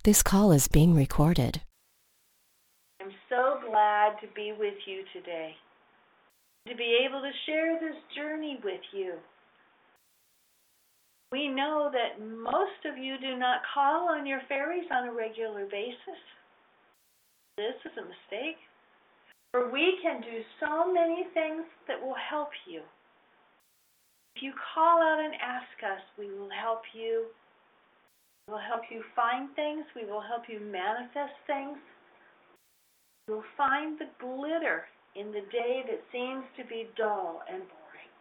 This call is being recorded. I'm so glad to be with you today, to be able to share this journey with you. We know that most of you do not call on your fairies on a regular basis. This is a mistake, for we can do so many things that will help you. If you call out and ask us, we will help you. We will help you find things. We will help you manifest things. We will find the glitter in the day that seems to be dull and boring.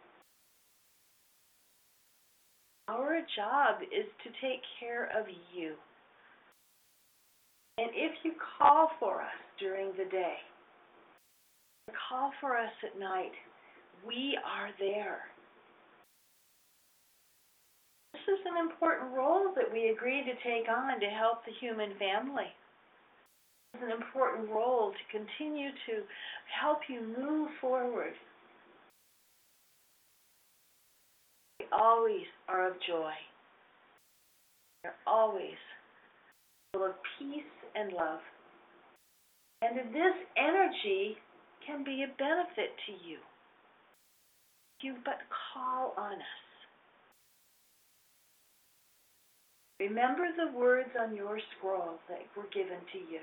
Our job is to take care of you. And if you call for us during the day, or call for us at night, we are there. This is an important role that we agreed to take on to help the human family. It's an important role to continue to help you move forward. We always are of joy. We are always full of peace and love. And this energy can be a benefit to you if you but call on us. Remember the words on your scroll that were given to you.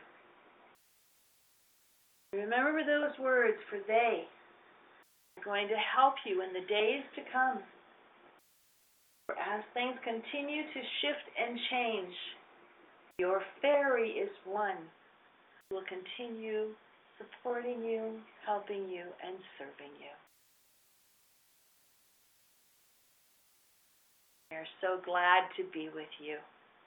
Remember those words, for they are going to help you in the days to come. For as things continue to shift and change, your fairy is one who will continue supporting you, helping you, and serving you. We are so glad to be with you.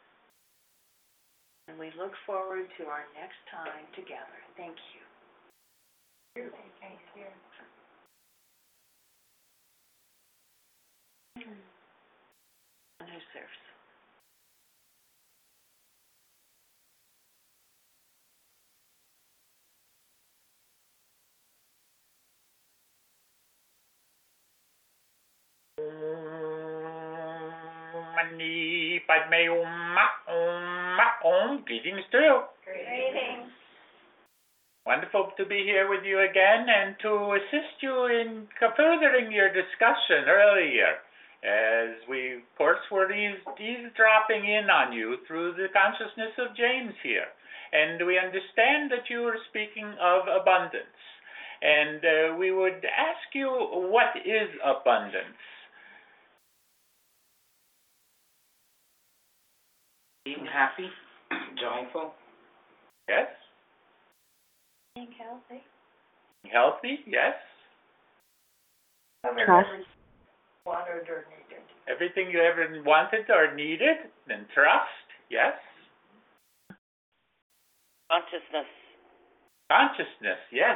And we look forward to our next time together. Thank you. Thank you. And who serves? Mani Padme Om. Greetings to you. Greetings. Wonderful to be here with you again and to assist you in furthering your discussion earlier, as we, of course, were eavesdropping in on you through the consciousness of James here. And we understand that you were speaking of abundance. And we would ask you, what is abundance? Being happy, joyful. Yes. Being healthy. Healthy, yes. Trust. Wanted or needed. Everything you ever wanted or needed, and trust, yes. Consciousness. Consciousness, yes.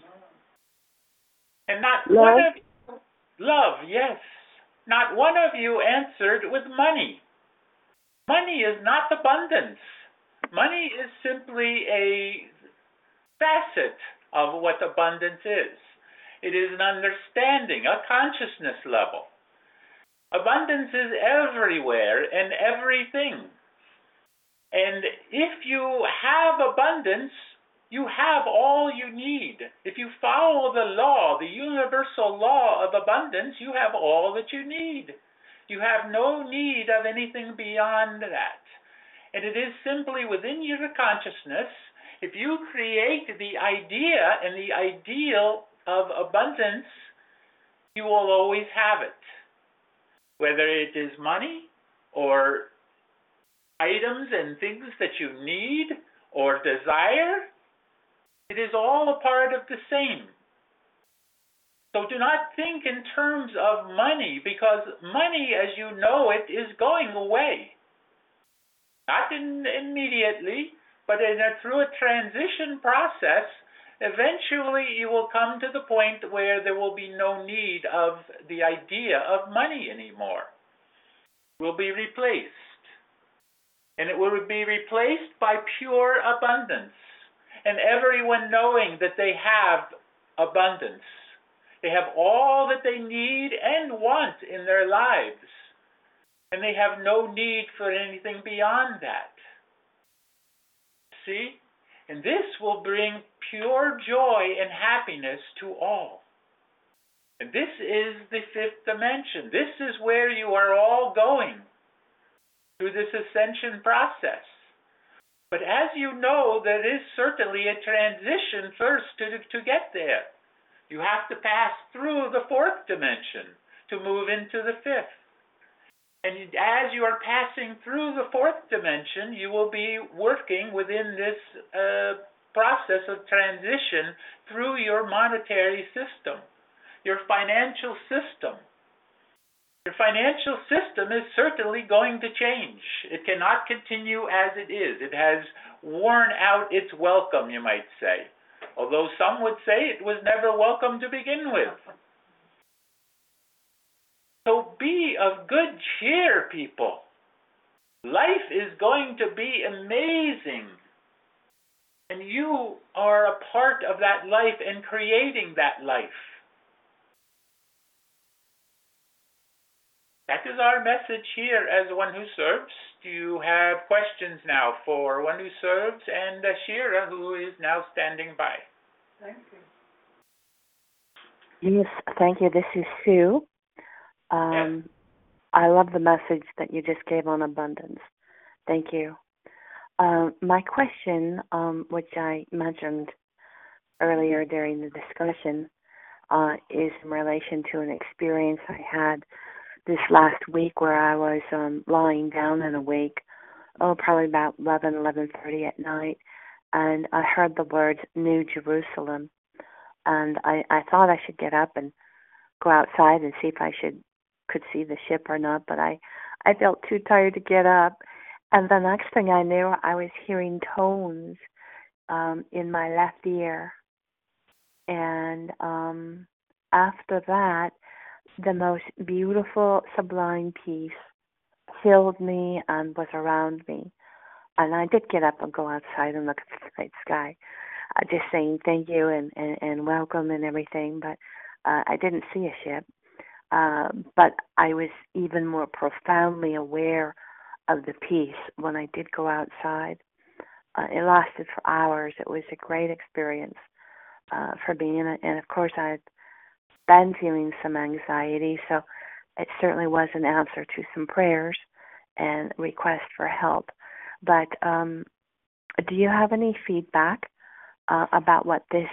And not Love. one of you, love, yes. Not one of you answered with money. Money is not abundance. Money is simply a facet of what abundance is. It is an understanding, a consciousness level. Abundance is everywhere and everything. And if you have abundance, you have all you need. If you follow the law, the universal law of abundance, you have all that you need. You have no need of anything beyond that. And it is simply within your consciousness, if you create the idea and the ideal of abundance, you will always have it. Whether it is money or items and things that you need or desire, it is all a part of the same. So do not think in terms of money, because money as you know it is going away. Not immediately, but through a transition process, eventually you will come to the point where there will be no need of the idea of money anymore. It will be replaced. And it will be replaced by pure abundance. And everyone knowing that they have abundance. They have all that they need and want in their lives. And they have no need for anything beyond that. see? And this will bring pure joy and happiness to all. And this is the fifth dimension. This is where you are all going through this ascension process. But as you know, there is certainly a transition first to get there. You have to pass through the fourth dimension to move into the fifth. And as you are passing through the fourth dimension, you will be working within this process of transition through your monetary system, your financial system. Your financial system is certainly going to change. It cannot continue as it is. It has worn out its welcome, you might say. Although some would say it was never welcome to begin with. So be of good cheer, people. Life is going to be amazing. And you are a part of that life and creating that life. That is our message here as one who serves. Do you have questions now for one who serves and Shira, who is now standing by? Thank you. Yes, thank you. This is Sue. Yes. I love the message that you just gave on abundance. Thank you. My question, which I mentioned earlier during the discussion, is in relation to an experience I had this last week where I was lying down and awake, probably about 11:30 at night, and I heard the words New Jerusalem, and I thought I should get up and go outside and see if I could see the ship or not, but I felt too tired to get up, and the next thing I knew, I was hearing tones in my left ear, and after that, the most beautiful, sublime peace filled me and was around me. And I did get up and go outside and look at the night sky, just saying thank you and welcome and everything. But I didn't see a ship. But I was even more profoundly aware of the peace when I did go outside. It lasted for hours. It was a great experience for me. And of course, I'd been feeling some anxiety, so it certainly was an answer to some prayers and requests for help. But do you have any feedback about what this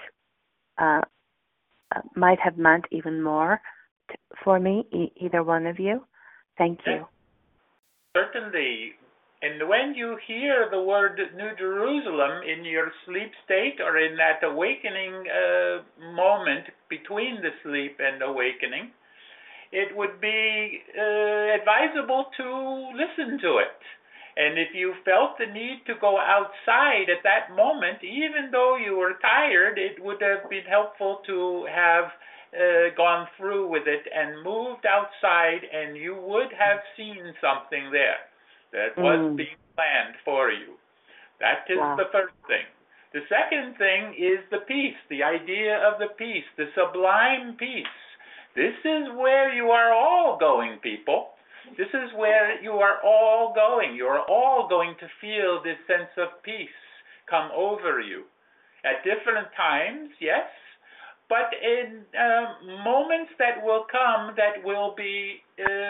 might have meant even more for me, either one of you? Thank you. Certainly. And when you hear the word New Jerusalem in your sleep state or in that awakening moment between the sleep and awakening, it would be advisable to listen to it. And if you felt the need to go outside at that moment, even though you were tired, it would have been helpful to have gone through with it and moved outside, and you would have seen something there that was being planned for you. That is the first thing. The second thing is the peace, the idea of the peace, the sublime peace. This is where you are all going, people. This is where you are all going. You are all going to feel this sense of peace come over you. At different times, yes, but in moments that will come that will be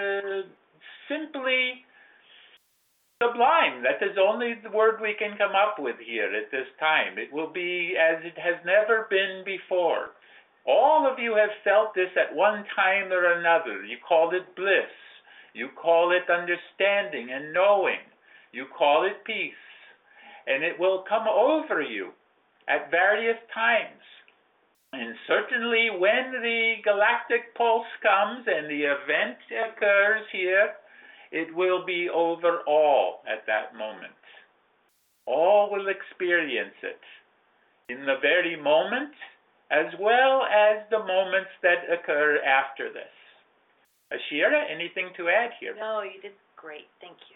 simply sublime. That is only the word we can come up with here at this time. It will be as it has never been before. All of you have felt this at one time or another. You call it bliss. You call it understanding and knowing. You call it peace. And it will come over you at various times. And certainly when the galactic pulse comes and the event occurs here, it will be over all at that moment. All will experience it in the very moment, as well as the moments that occur after this. Ashira, anything to add here? No, you did great. Thank you.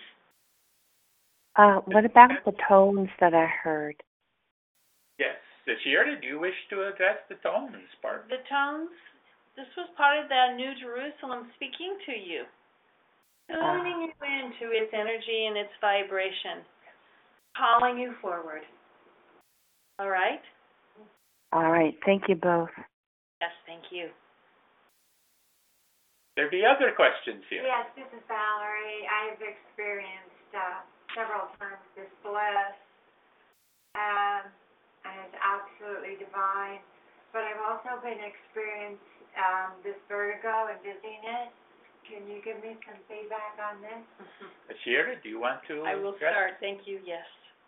What about the tones that I heard? Yes. Ashira, do you wish to address the tones part? The tones, this was part of that New Jerusalem speaking to you. Tuning you into its energy and its vibration. calling you forward. All right? All right. Thank you both. Yes, thank you. There be other questions here. Yes, this is Valerie. I've experienced several times this bliss, and it's absolutely divine. But I've also been experienced this vertigo and dizziness. Can you give me some feedback on this? Shira, do you want to I will address? start. Thank you. Yes.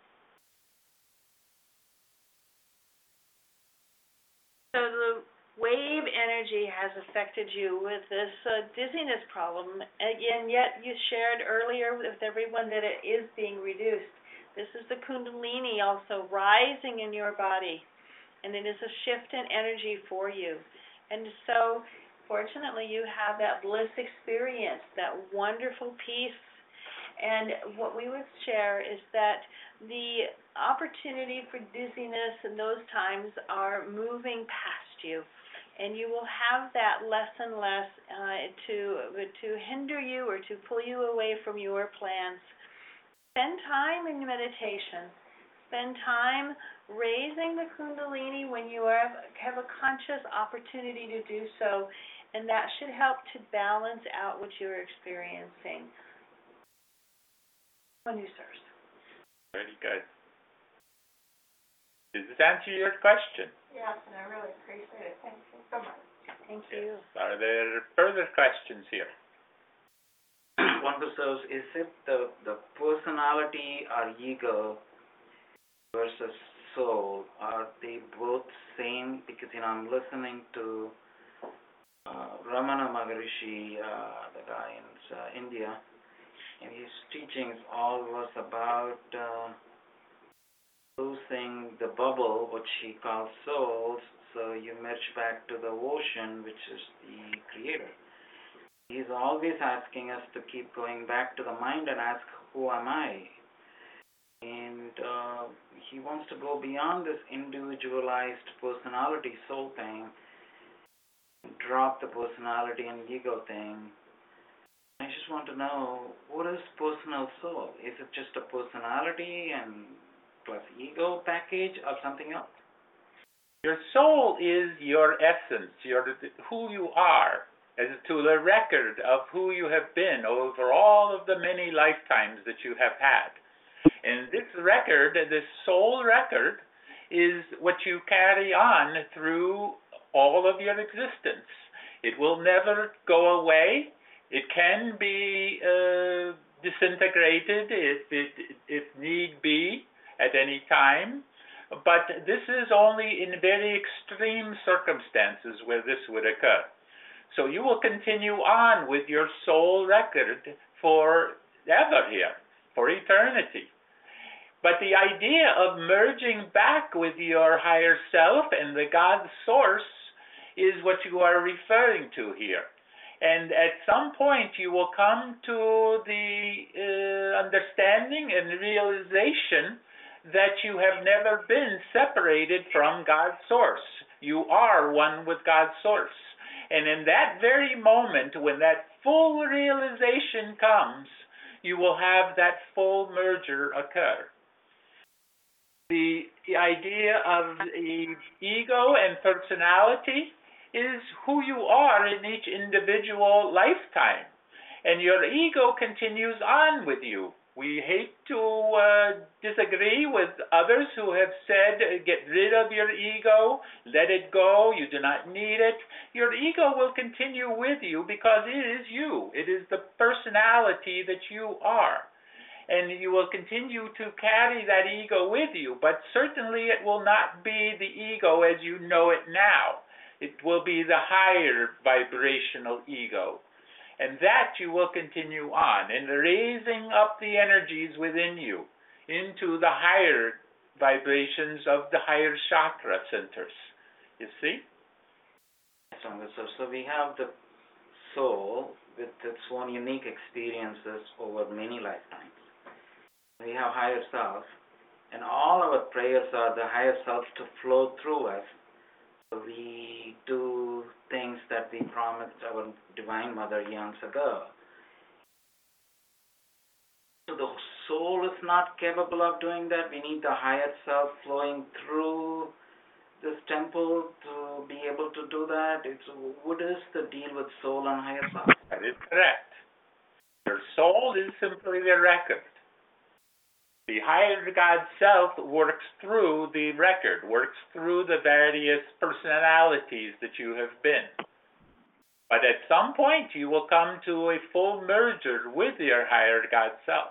So the wave energy has affected you with this dizziness problem. Again, yet you shared earlier with everyone that it is being reduced. This is the Kundalini also rising in your body, and it is a shift in energy for you. And so, fortunately, you have that bliss experience, that wonderful peace. And what we would share is that the opportunity for dizziness in those times are moving past you. And you will have that less and less to hinder you or to pull you away from your plans. Spend time in meditation. Spend time raising the Kundalini when you have a conscious opportunity to do so, and that should help to balance out what you're experiencing. When you first. Very good. Does this answer your question? Yes, and I really appreciate it. Thank you so much. Thank you. Are there further questions here? One who serves, is it the personality or ego versus soul? Are they both same? Because, I'm listening to Ramana Maharishi, the guy in India, and his teachings all was about losing the bubble, which he calls souls, so you merge back to the ocean, which is the creator. He's always asking us to keep going back to the mind and ask, who am I? And he wants to go beyond this individualized personality soul thing, drop the personality and ego thing. I just want to know, what is personal soul? Is it just a personality and plus ego package or something else? Your soul is your essence, who you are, as to the record of who you have been over all of the many lifetimes that you have had. And this record, this soul record, is what you carry on through all of your existence. It will never go away. It can be disintegrated if need be at any time, but this is only in very extreme circumstances where this would occur. So you will continue on with your soul record forever here, for eternity. But the idea of merging back with your higher self and the God source is what you are referring to here. And at some point you will come to the understanding and realization that you have never been separated from God's source. You are one with God's source. And in that very moment, when that full realization comes, you will have that full merger occur. The idea of the ego and personality is who you are in each individual lifetime. And your ego continues on with you. We hate to disagree with others who have said, get rid of your ego, let it go, you do not need it. Your ego will continue with you because it is you. It is the personality that you are. And you will continue to carry that ego with you, but certainly it will not be the ego as you know it now. It will be the higher vibrational ego. And that you will continue on in raising up the energies within you into the higher vibrations of the higher chakra centers. You see? So we have the soul with its own unique experiences over many lifetimes. We have higher self, and all our prayers are the higher self to flow through us. We do things that we promised our Divine Mother eons ago. So the soul is not capable of doing that. We need the higher self flowing through this temple to be able to do that. What is the deal with soul and higher self? That is correct. Your soul is simply the record. The higher God self works through the record, works through the various personalities that you have been. But at some point, you will come to a full merger with your higher God self.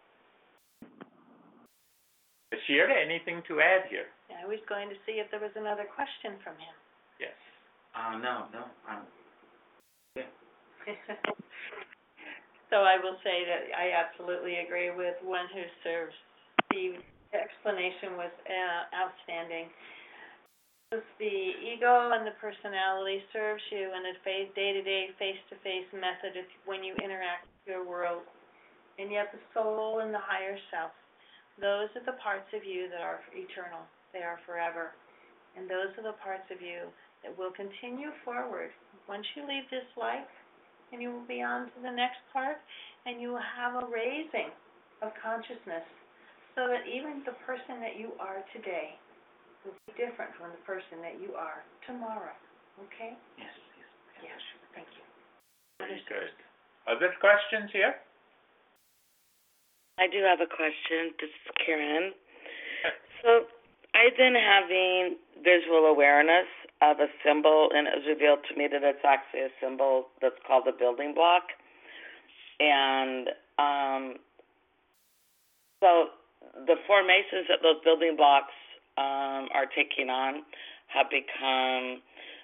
Shira, anything to add here? I was going to see if there was another question from him. Yes. No. Yeah. So I will say that I absolutely agree with one who serves. The explanation was outstanding. The ego and the personality serves you in a day-to-day, face-to-face method when you interact with your world. And yet the soul and the higher self, those are the parts of you that are eternal. They are forever. And those are the parts of you that will continue forward. Once you leave this life, and you will be on to the next part, and you will have a raising of consciousness, so that even the person that you are today will be different from the person that you are tomorrow. Okay? Yes. Yes. Thank you. Very good. Other questions here? I do have a question. This is Karen. So I've been having visual awareness of a symbol, and it was revealed to me that it's actually a symbol that's called a building block. And so the formations that those building blocks are taking on have become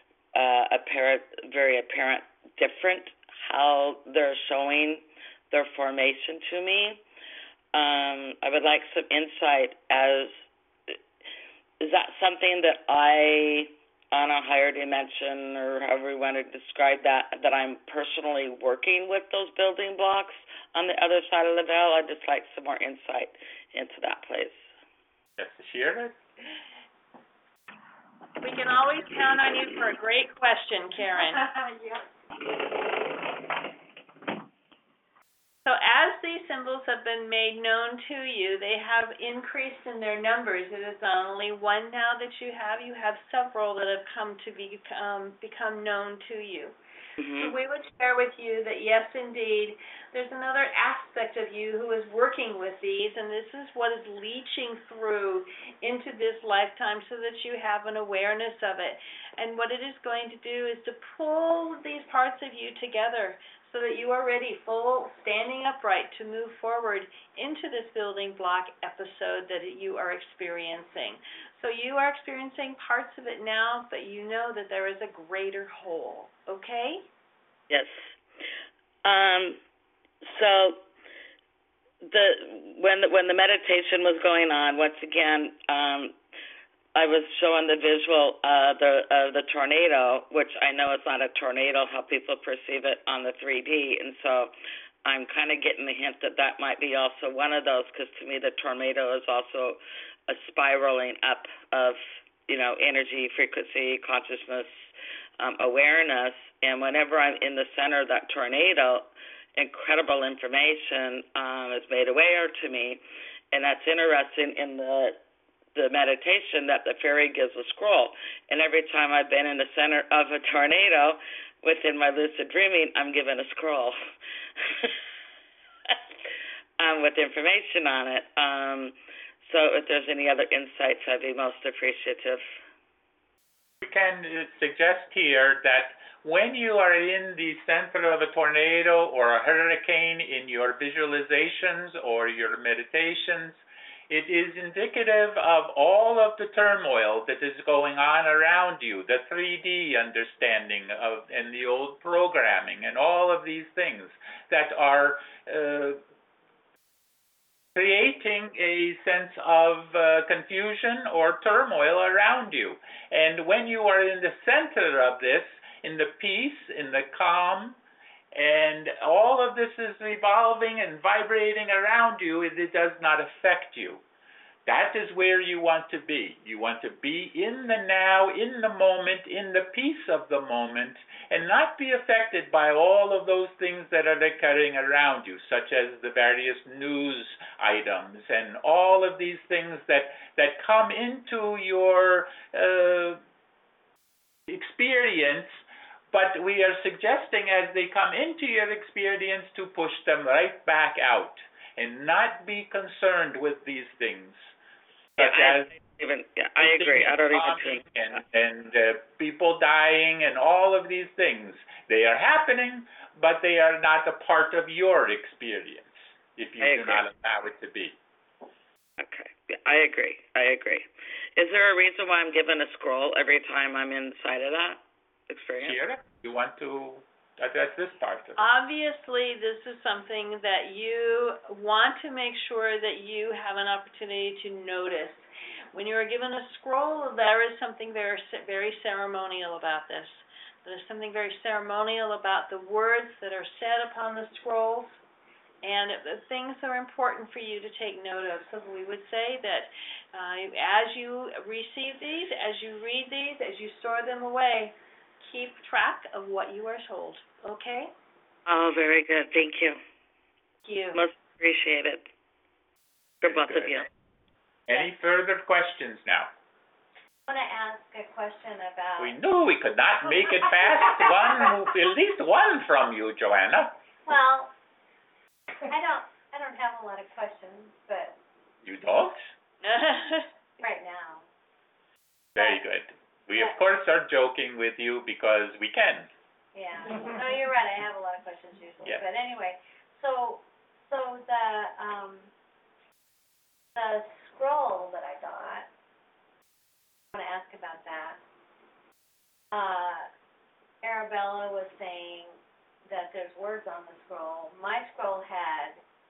very apparent different, how they're showing their formation to me. I would like some insight as, is that something that I, on a higher dimension, or however you want to describe that I'm personally working with those building blocks on the other side of the veil? I'd just like some more insight into that, please. Yes, Shira? We can always count on you for a great question, Karen. Yep. So as these symbols have been made known to you, they have increased in their numbers. It is not only one now that you have several that have come to become known to you. Mm-hmm. So we would share with you that yes, indeed, there's another aspect of you who is working with these, and this is what is leaching through into this lifetime so that you have an awareness of it. And what it is going to do is to pull these parts of you together so that you are ready, full, standing upright to move forward into this building block episode that you are experiencing. So you are experiencing parts of it now, but you know that there is a greater whole, okay? Yes. So when the meditation was going on, once again, I was showing the visual of the tornado, which I know is not a tornado, how people perceive it on the 3D, and so I'm kind of getting the hint that might be also one of those, because to me the tornado is also a spiraling up of, energy, frequency, consciousness, awareness, and whenever I'm in the center of that tornado, incredible information is made aware to me, and that's interesting in the meditation that the fairy gives a scroll. And every time I've been in the center of a tornado within my lucid dreaming, I'm given a scroll with information on it. So if there's any other insights, I'd be most appreciative. We can suggest here that when you are in the center of a tornado or a hurricane in your visualizations or your meditations, it is indicative of all of the turmoil that is going on around you, the 3D understanding of and the old programming and all of these things that are creating a sense of confusion or turmoil around you. And when you are in the center of this, in the peace, in the calm, and all of this is revolving and vibrating around you, it does not affect you. That is where you want to be. You want to be in the now, in the moment, in the peace of the moment, and not be affected by all of those things that are occurring around you, such as the various news items and all of these things that come into your experience. But we are suggesting as they come into your experience to push them right back out and not be concerned with these things. Such as I agree. I don't even think. And people dying and all of these things. They are happening, but they are not a part of your experience if you do not allow it to be. Okay. Yeah, I agree. Is there a reason why I'm given a scroll every time I'm inside of that experience? Shira, you want to address this part of it? Obviously, this is something that you want to make sure that you have an opportunity to notice. When you are given a scroll, there is something very ceremonial about this. There's something very ceremonial about the words that are said upon the scrolls, and the things are important for you to take note of. So we would say that as you receive these, as you read these, as you store them away, keep track of what you are told, okay? Oh, very good. Thank you. Thank you. Most appreciated. For both of you. Any further questions now? I want to ask a question about... We knew we could not make it fast. At least one from you, Joanna. Well, I don't have a lot of questions, but... You don't? right now. Very good. We, of course, are joking with you because we can. Yeah. No, you're right. I have a lot of questions usually. Yeah. But anyway, so the scroll that I got, I want to ask about that. Arabella was saying that there's words on the scroll. My scroll had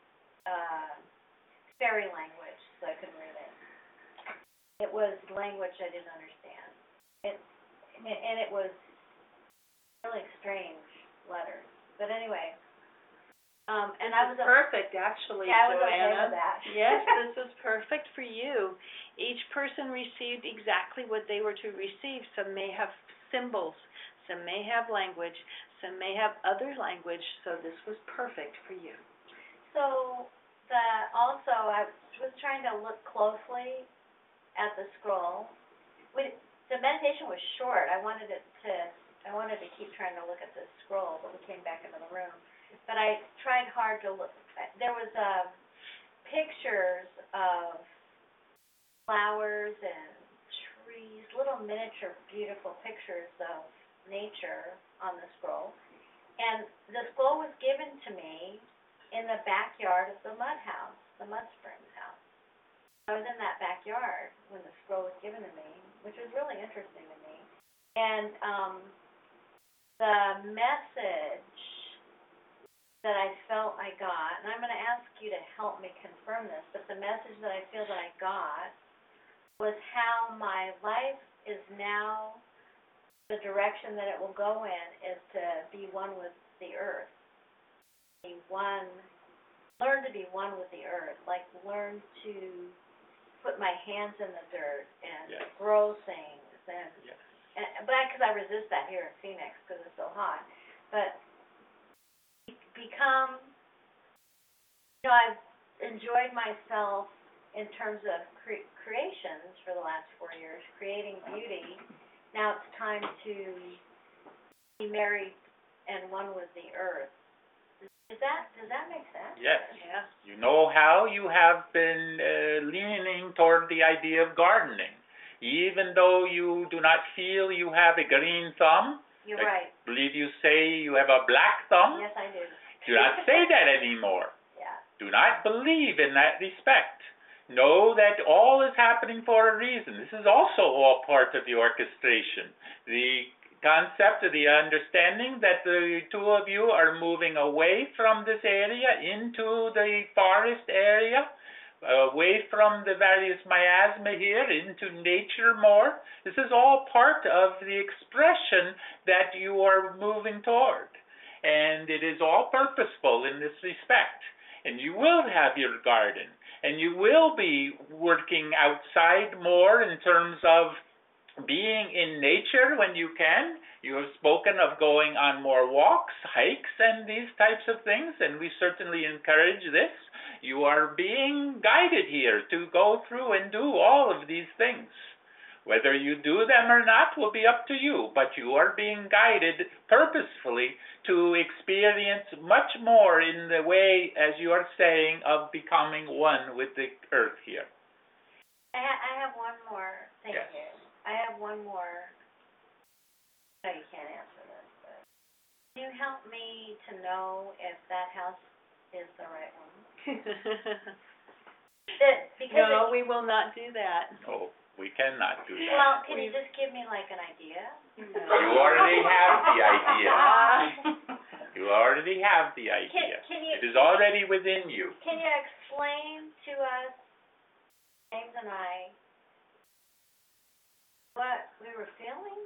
fairy language, so I couldn't read it. It was language I didn't understand. And it was really strange letters. But anyway, and I was perfect, actually, yeah, I was Joanna. okay with that. Yes, this is perfect for you. Each person received exactly what they were to receive. Some may have symbols, some may have language, some may have other language, so this was perfect for you. So I was trying to look closely at the scroll. The meditation was short. I wanted to keep trying to look at the scroll, but we came back into the room. But I tried hard to look. There was pictures of flowers and trees, little miniature beautiful pictures of nature on the scroll. And the scroll was given to me in the backyard of the Mud House, the Mud Springs house. I was in that backyard when the scroll was given to me, which was really interesting to me. And the message that I felt I got, and I'm going to ask you to help me confirm this, but the message that I feel that I got was how my life is now, the direction that it will go in is to be one with the earth. Learn to be one with the earth, like learn to put my hands in the dirt and grow things, but because I resist that here in Phoenix because it's so hot, but become, I've enjoyed myself in terms of creations for the last 4 years, creating beauty. Now it's time to be married and one with the earth. Does that make sense? Yes. Yeah. You know how you have been leaning toward the idea of gardening. Even though you do not feel you have a green thumb. You're right. I believe you say you have a black thumb. Yes, I do. Do not say that anymore. Yeah. Do not believe in that respect. Know that all is happening for a reason. This is also all part of the orchestration. The concept of the understanding that the two of you are moving away from this area into the forest area, away from the various miasma here into nature more. This is all part of the expression that you are moving toward. And it is all purposeful in this respect. And you will have your garden. and you will be working outside more in terms of being in nature when you can. You have spoken of going on more walks, hikes, and these types of things, and we certainly encourage this. You are being guided here to go through and do all of these things. Whether you do them or not will be up to you, but you are being guided purposefully to experience much more in the way, as you are saying, of becoming one with the earth here. I have one more. Thank Yes. you. I have one more. No, you can't answer this, but can you help me to know if that house is the right one? Because No, we will not do that. No, we cannot do that. well, can you just give me like an idea? You already have the idea. You already have the idea. Can you? It is already within you. Can you explain to us, James and I, what we were feeling?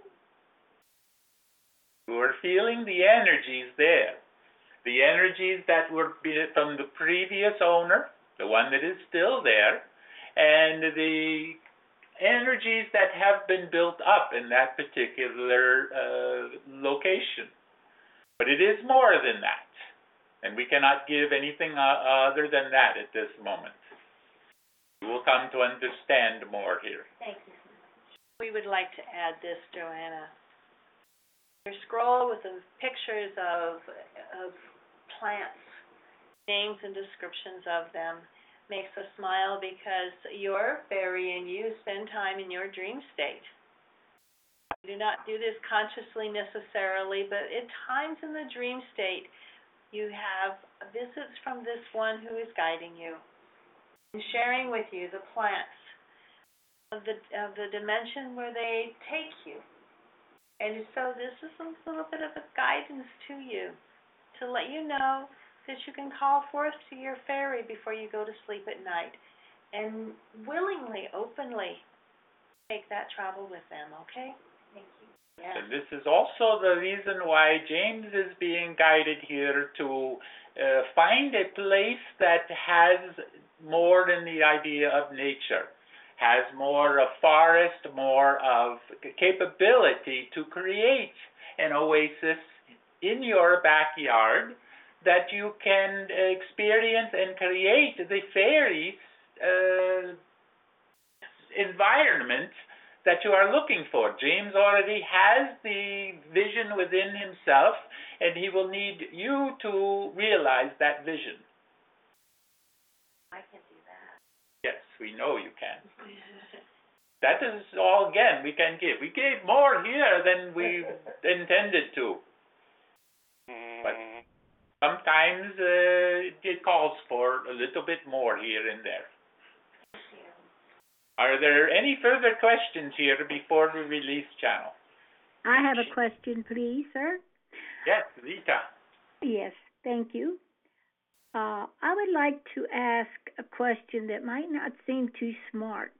You are feeling the energies there. The energies that were from the previous owner, the one that is still there, and the energies that have been built up in that particular location. But it is more than that, and we cannot give anything other than that at this moment. You will come to understand more here. Thank you. We would like to add this, Joanna. Your scroll with the pictures of plants, names and descriptions of them, makes us smile because your fairy and you spend time in your dream state. You do not do this consciously necessarily, but at times in the dream state, you have visits from this one who is guiding you and sharing with you the plants of the dimension where they take you. And so this is a little bit of a guidance to you, to let you know that you can call forth to your fairy before you go to sleep at night and willingly, openly take that travel with them, okay? Thank you. Yeah. And this is also the reason why James is being guided here to find a place that has more than the idea of nature, has more of forest, more of capability to create an oasis in your backyard that you can experience and create the fairies environment that you are looking for. James already has the vision within himself, and he will need you to realize that vision. I can do that. Yes, we know you can. That is all, again, we can give. We gave more here than we intended to. But sometimes it calls for a little bit more here and there. Are there any further questions here before we release channel? I have a question, please, sir. Yes, Rita. Yes, thank you. I would like to ask a question that might not seem too smart.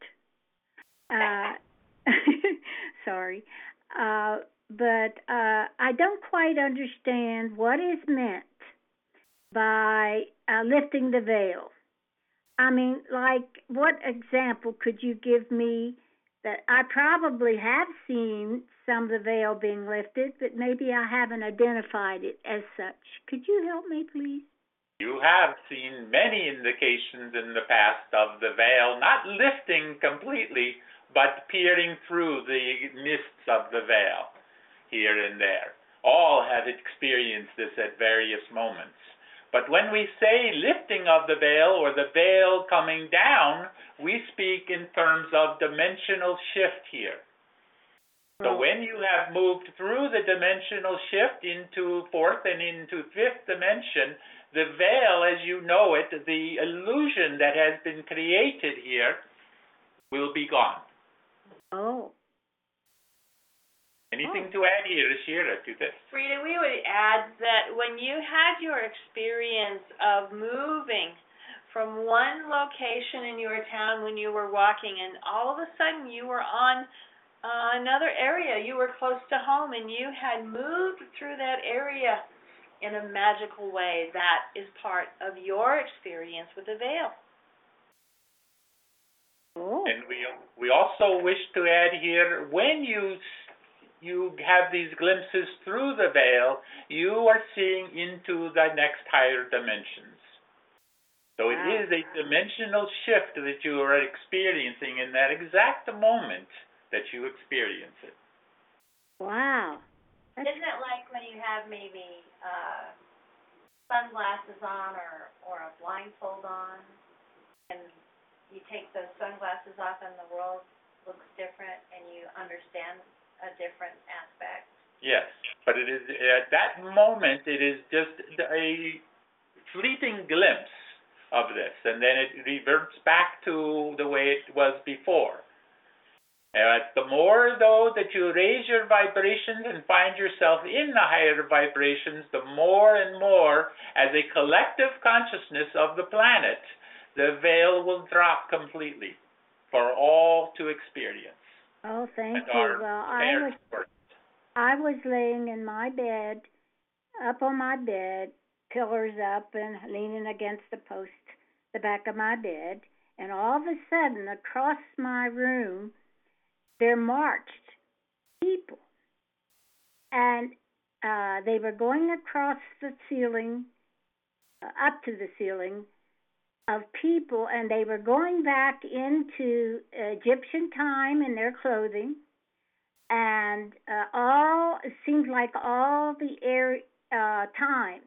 Sorry. But I don't quite understand what is meant by lifting the veil. I mean, like, what example could you give me that I probably have seen some of the veil being lifted, but maybe I haven't identified it as such? Could you help me, please? You have seen many indications in the past of the veil not lifting completely, but peering through the mists of the veil here and there. All have experienced this at various moments. But when we say lifting of the veil or the veil coming down, we speak in terms of dimensional shift here. So when you have moved through the dimensional shift into fourth and into fifth dimension, the veil, as you know it, the illusion that has been created here, will be gone. Oh. Anything to add here, Shira, to this? Rita, we would add that when you had your experience of moving from one location in your town when you were walking, and all of a sudden you were on another area, you were close to home, and you had moved through that area in a magical way, that is part of your experience with the veil. Oh. And we also wish to add here, when you have these glimpses through the veil, you are seeing into the next higher dimensions. So it is a dimensional shift that you are experiencing in that exact moment that you experience it. Wow. Isn't it like when you have maybe sunglasses on or a blindfold on, and you take those sunglasses off and the world looks different and you understand a different aspect? Yes, but it is at that moment, it is just a fleeting glimpse of this, and then it reverts back to the way it was before. The more, though, that you raise your vibrations and find yourself in the higher vibrations, the more and more, as a collective consciousness of the planet, the veil will drop completely for all to experience. Oh, thank And you. our Well, I was laying in my bed, up on my bed, pillars up and leaning against the post, the back of my bed, and all of a sudden, across my room, there marched people, and they were going across the ceiling, up to the ceiling of people, and they were going back into Egyptian time in their clothing, and it seemed like all the times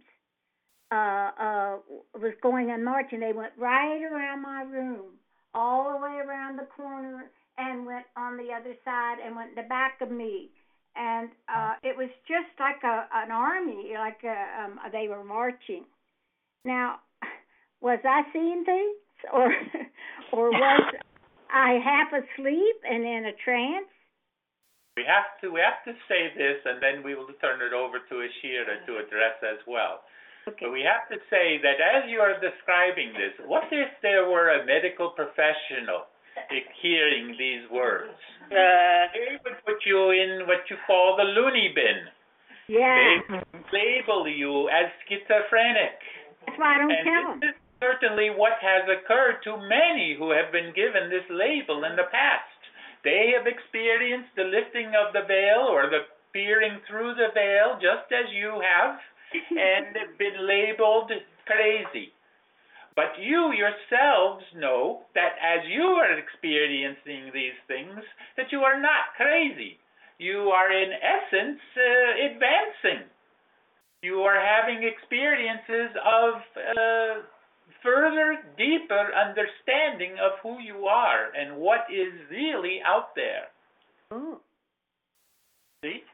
was going and marching. They went right around my room, all the way around the corner, and went on the other side and went in the back of me. And it was just like an army, like they were marching. Now, was I seeing things, or was I half asleep and in a trance? We have to say this, and then we will turn it over to Ashira to address as well. Okay. But we have to say that as you are describing this, what if there were a medical professional hearing these words? They would put you in what you call the loony bin. Yeah. They would label you as schizophrenic. That's why I don't tell them. This is certainly what has occurred to many who have been given this label in the past. They have experienced the lifting of the veil or the peering through the veil just as you have, and been labeled crazy. But you yourselves know that as you are experiencing these things, that you are not crazy. You are in essence advancing. You are having experiences of further, deeper understanding of who you are and what is really out there. Oh. See?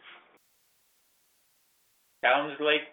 Sounds like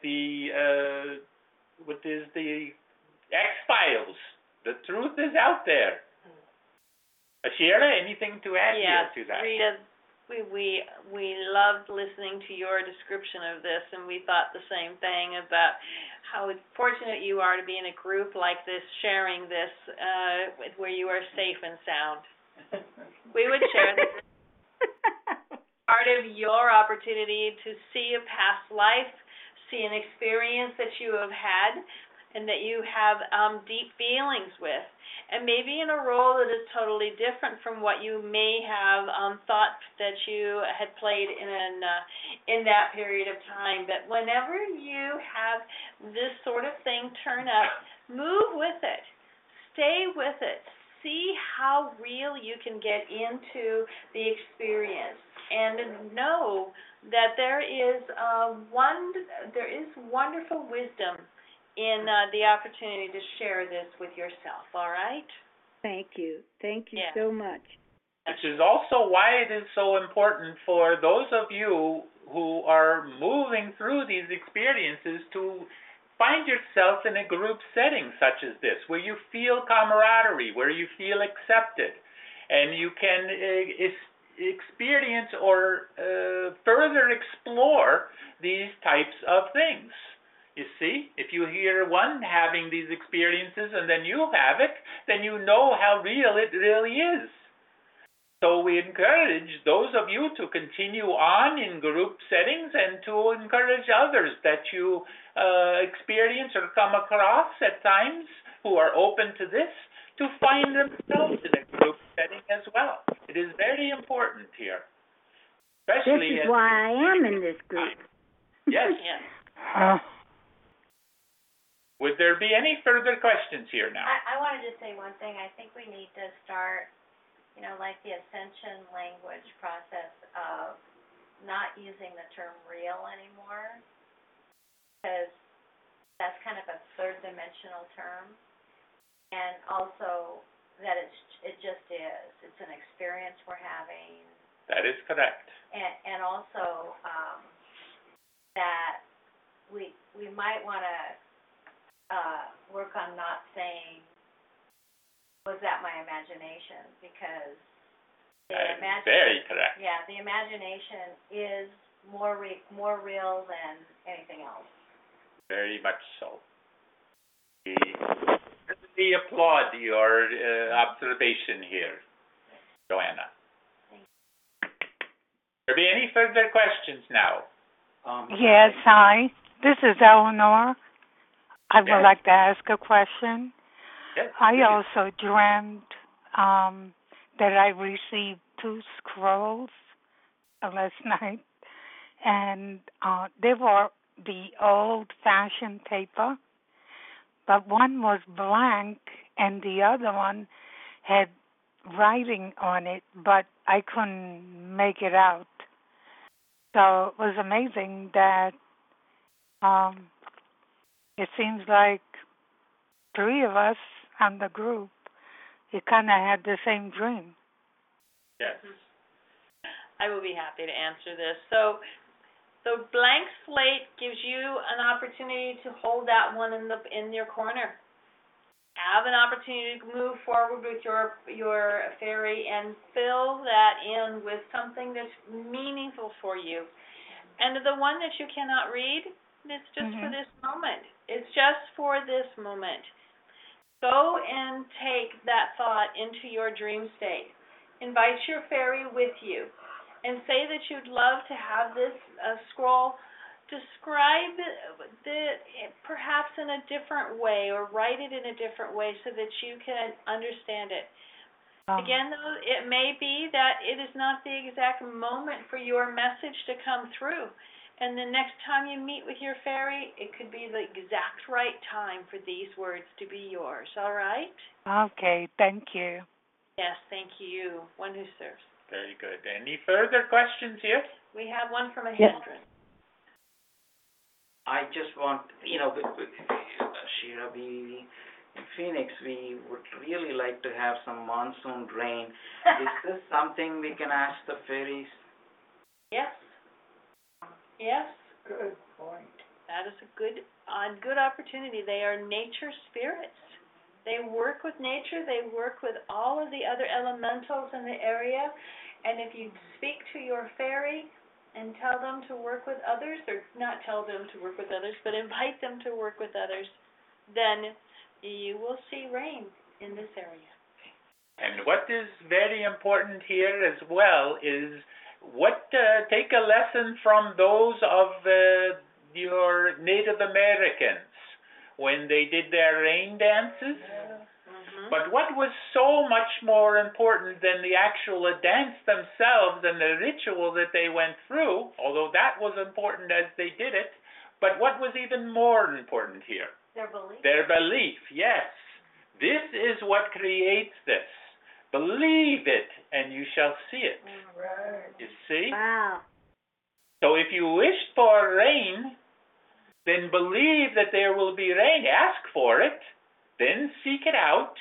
what is the X-Files. The truth is out there. Ashira, anything to add here to that? Rita, we loved listening to your description of this, and we thought the same thing about how fortunate you are to be in a group like this, sharing this, where you are safe and sound. We would share this. Part of your opportunity to see a past life, see an experience that you have had and that you have deep feelings with, and maybe in a role that is totally different from what you may have thought that you had played in that period of time. But whenever you have this sort of thing turn up, move with it, stay with it, see how real you can get into the experience, and know that there is wonderful wisdom in the opportunity to share this with yourself. All right? Thank you so much. Which is also why it is so important for those of you who are moving through these experiences to find yourself in a group setting such as this, where you feel camaraderie, where you feel accepted, and you can experience or further explore these types of things. You see, if you hear one having these experiences and then you have it, then you know how real it really is. So we encourage those of you to continue on in group settings and to encourage others that you experience or come across at times who are open to this, to find themselves in a group setting as well. It is very important here. Especially this is why I am in this group. Yes. Yes. Would there be any further questions here now? I wanted to say one thing. I think we need to start, like the ascension language process of not using the term real anymore, because that's kind of a third dimensional term, and also that it just is. It's an experience we're having. That is correct. And also that we might want to work on not saying, was that my imagination? Because that is very correct. Yeah, the imagination is more real than anything else. Very much so. We applaud your observation here, Joanna. There be any further questions now? Yes, hi. This is Eleanor. I would Yes. like to ask a question. Yes, I please. also dreamed that I received 2 scrolls last night, and they were the old-fashioned paper, but one was blank and the other one had writing on it, but I couldn't make it out. So it was amazing that it seems like 3 of us on the group, we kind of had the same dream. Yes. I will be happy to answer this. So blank slate gives you an opportunity to hold that one in your corner. Have an opportunity to move forward with your fairy and fill that in with something that's meaningful for you. And the one that you cannot read, it's just for this moment. It's just for this moment. Go and take that thought into your dream state. Invite your fairy with you and say that you'd love to have this scroll describe it perhaps in a different way, or write it in a different way so that you can understand it. Again, though, it may be that it is not the exact moment for your message to come through. And the next time you meet with your fairy, it could be the exact right time for these words to be yours. All right? Okay, thank you. Yes, thank you. One who serves. Very good. Any further questions here? We have one from a Yes. Hendron. I just want, with Shira, in Phoenix, we would really like to have some monsoon rain. Is this something we can ask the fairies? Yes. Yes. Good point. That is a good opportunity. They are nature spirits. They work with nature. They work with all of the other elementals in the area. And if you speak to your fairy and tell them to work with others, or not tell them to work with others, but invite them to work with others, then you will see rain in this area. And what is very important here as well is take a lesson from those of your Native Americans when they did their rain dances. But what was so much more important than the actual dance themselves and the ritual that they went through, although that was important as they did it, but what was even more important here? Their belief. Their belief, yes. This is what creates this. Believe it, and you shall see it. Right. You see? Wow. So if you wish for rain, then believe that there will be rain. Ask for it, then seek it out.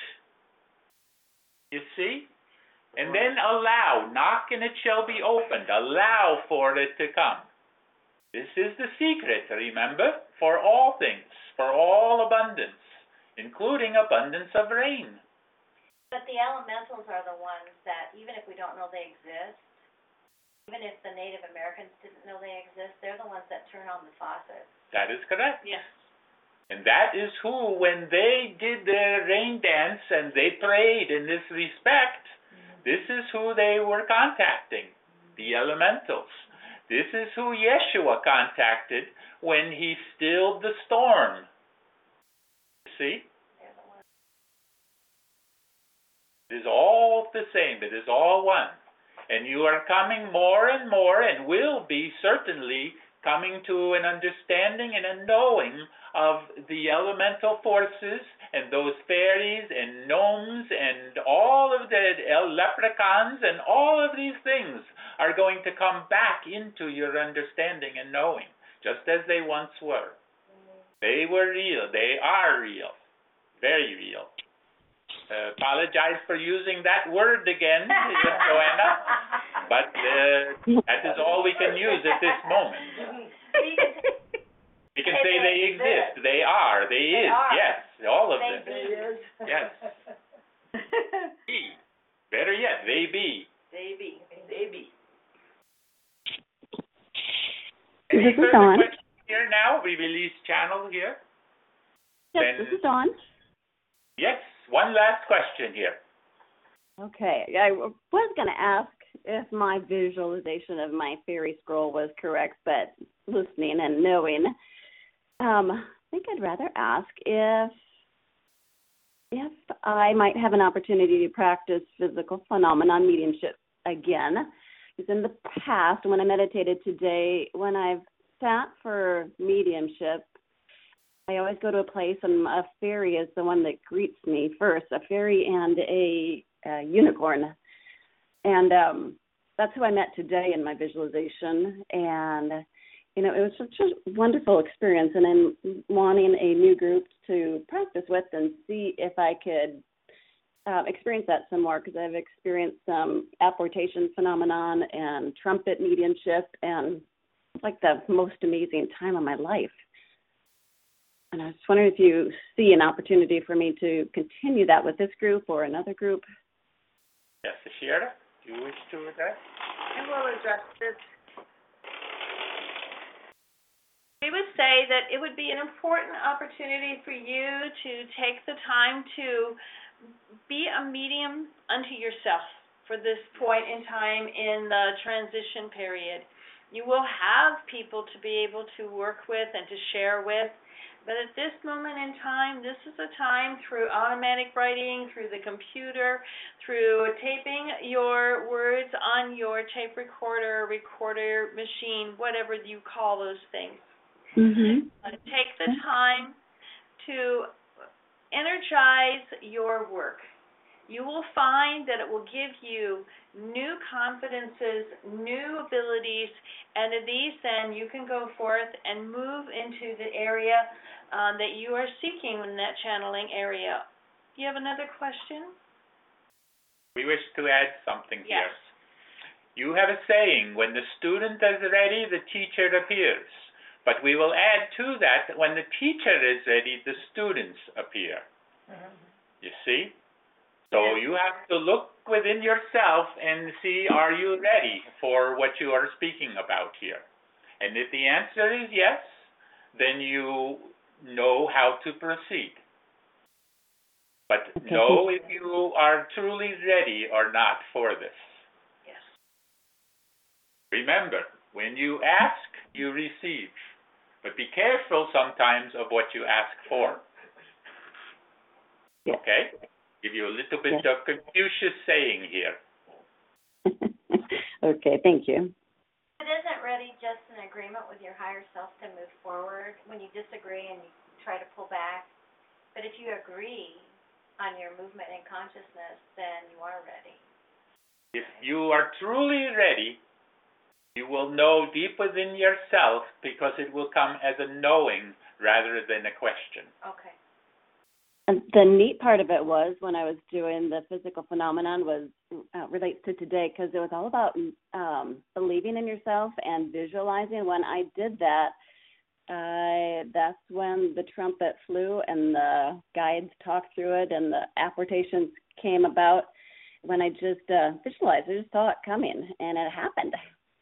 You see? And then allow. Knock and it shall be opened. Allow for it to come. This is the secret, remember, for all things, for all abundance, including abundance of rain. But the elementals are the ones that, even if we don't know they exist, even if the Native Americans didn't know they exist, they're the ones that turn on the faucet. That is correct. Yes. And that is who, when they did their rain dance and they prayed in this respect, this is who they were contacting, the elementals. This is who Yeshua contacted when he stilled the storm. See? It is all the same. It is all one. And you are coming more and more, and will be certainly coming to an understanding and a knowing of the elemental forces and those fairies and gnomes and all of the leprechauns and all of these things are going to come back into your understanding and knowing, just as they once were. They were real. They are real. Very real. Apologize for using that word again, Joanna, but that is all we can use at this moment. We can say they exist. They are. They is. Yes, all of them. Yes. Be. Better yet, they be. They be. They be. Any This is further Dawn. questions here now? We release channel here. Yes, Then- this is Dawn. Yes, one last question here. Okay, I was going to ask if my visualization of my fairy scroll was correct, but listening and knowing, I think I'd rather ask if I might have an opportunity to practice physical phenomenon mediumship again. Because in the past, when I meditated today, when I've sat for mediumship, I always go to a place and a fairy is the one that greets me first, a fairy and a unicorn. And that's who I met today in my visualization. And, you know, it was such a wonderful experience. And I'm wanting a new group to practice with and see if I could experience that some more, because I've experienced some apportation phenomenon and trumpet mediumship, and it's like the most amazing time of my life. And I was wondering if you see an opportunity for me to continue that with this group or another group. Yes, Shira, do you wish to address? I will address this. We would say that it would be an important opportunity for you to take the time to be a medium unto yourself for this point in time in the transition period. You will have people to be able to work with and to share with, but at this moment in time, this is a time through automatic writing, through the computer, through taping your words on your tape recorder machine, whatever you call those things. Mm-hmm. Take the time to energize your work. You will find that it will give you new confidences, new abilities, and at these then you can go forth and move into the area that you are seeking in that channeling area. Do you have another question? We wish to add something Yes. here. You have a saying, when the student is ready, the teacher appears. But we will add to that, when the teacher is ready, the students appear. Mm-hmm. You see? So you have to look within yourself and see, are you ready for what you are speaking about here? And if the answer is yes, then you know how to proceed. But know if you are truly ready or not for this. Yes. Remember, when you ask, you receive. But be careful sometimes of what you ask for. Yes. Okay? Give you a little bit of Confucius saying here. Okay, thank you. It isn't really just an agreement with your higher self to move forward when you disagree and you try to pull back. But if you agree on your movement and consciousness, then you are ready. If you are truly ready, you will know deep within yourself, because it will come as a knowing rather than a question. Okay. And the neat part of it was when I was doing the physical phenomenon was relates to today, because it was all about believing in yourself and visualizing. When I did that, that's when the trumpet flew and the guides talked through it and the apportations came about. When I just visualized, I just saw it coming, and it happened.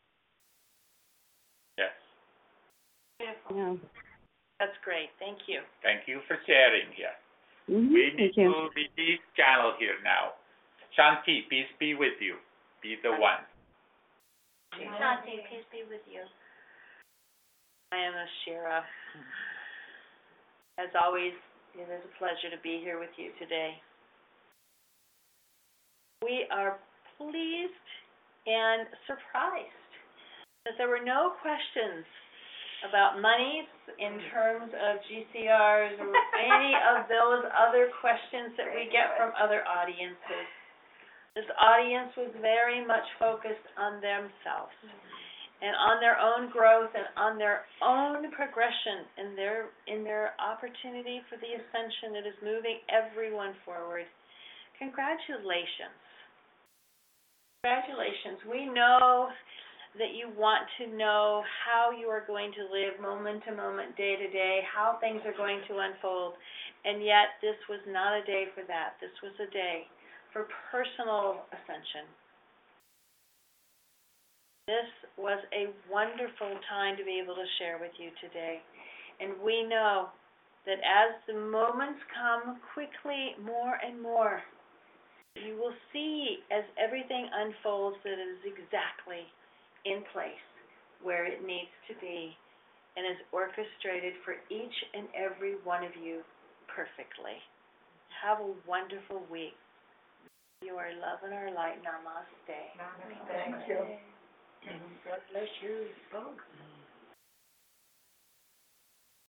Yes. Beautiful. Yeah. That's great. Thank you. Thank you for sharing here. Mm-hmm. We need Thank you. to release channel here now. Shanti, peace be with you. Be the one. Shanti, peace be with you. I am Ashira. As always, it is a pleasure to be here with you today. We are pleased and surprised that there were no questions about monies in terms of GCRs or any of those other questions that we get from other audiences. This audience was very much focused on themselves and on their own growth and on their own progression and in their opportunity for the ascension that is moving everyone forward. Congratulations. Congratulations. We know that you want to know how you are going to live moment to moment, day to day, how things are going to unfold. And yet this was not a day for that. This was a day for personal ascension. This was a wonderful time to be able to share with you today. And we know that as the moments come quickly more and more, you will see as everything unfolds that it is exactly in place where it needs to be and is orchestrated for each and every one of you perfectly. Have a wonderful week. You are love and our light. Namaste. Thank you. God bless you both.